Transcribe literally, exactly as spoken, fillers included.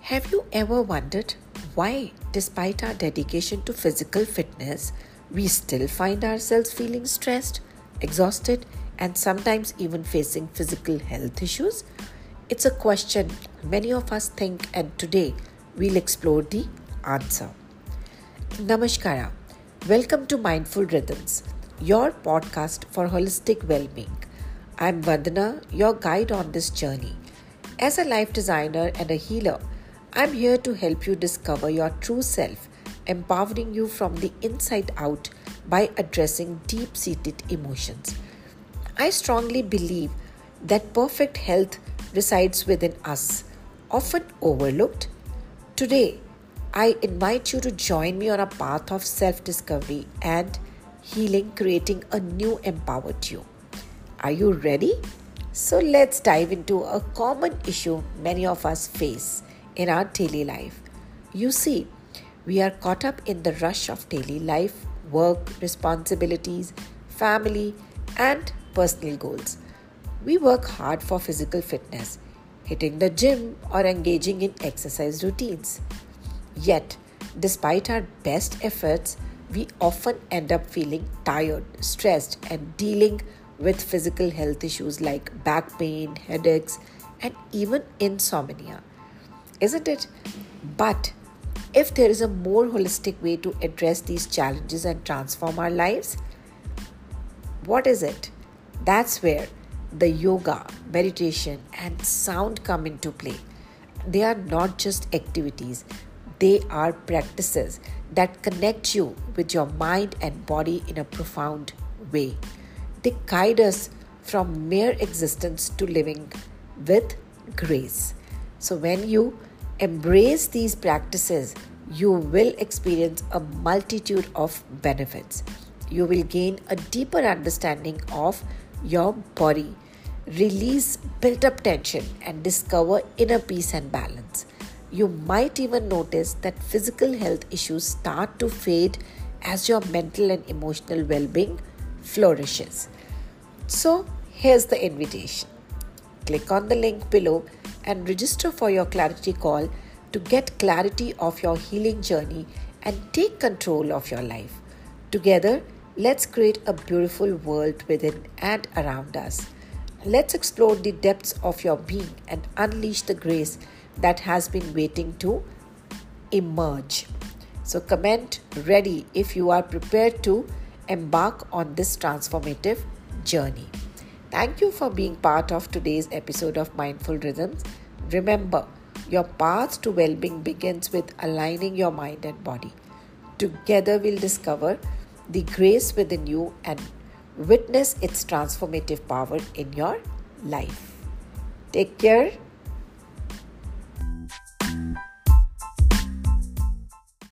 Have you ever wondered why, despite our dedication to physical fitness, we still find ourselves feeling stressed, exhausted, and sometimes even facing physical health issues? It's a question many of us think, and today we'll explore the answer. Namaskara. Welcome to Mindful Rhythms, your podcast for holistic well-being. I'm Vandana, your guide on this journey. As a life designer and a healer, I'm here to help you discover your true self, empowering you from the inside out by addressing deep-seated emotions. I strongly believe that perfect health resides within us, often overlooked. Today, I invite you to join me on a path of self-discovery and healing, creating a new empowered you. Are you ready? So let's dive into a common issue many of us face in our daily life. You see, we are caught up in the rush of daily life, work, responsibilities, family, and personal goals. We work hard for physical fitness, hitting the gym or engaging in exercise routines. Yet, despite our best efforts, we often end up feeling tired, stressed, and dealing with physical health issues like back pain, headaches, and even insomnia. Isn't it? But if there is a more holistic way to address these challenges and transform our lives, what is it? That's where the yoga, meditation, and sound come into play. They are not just activities, they are practices that connect you with your mind and body in a profound way. They guide us from mere existence to living with grace. So when you embrace these practices, you will experience a multitude of benefits. You will gain a deeper understanding of your body, release built up tension, and discover inner peace and balance. You might even notice that physical health issues start to fade as your mental and emotional well-being flourishes. So, here's the invitation. Click on the link below and register for your clarity call to get clarity of your healing journey and take control of your life. Together, let's create a beautiful world within and around us. Let's explore the depths of your being and unleash the grace that has been waiting to emerge. So comment ready if you are prepared to embark on this transformative journey. Thank you for being part of today's episode of Mindful Rhythms. Remember, your path to well-being begins with aligning your mind and body. Together we'll discover the grace within you and witness its transformative power in your life. Take care.